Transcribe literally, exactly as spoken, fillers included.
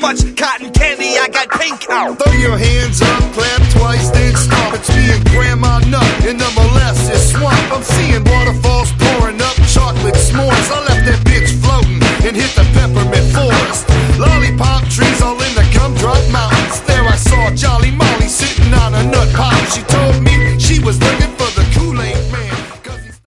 much cotton candy, I got pink out. Throw your hands up, clap twice, then stomp. It's me and Grandma Nut in the molasses swamp. I'm seeing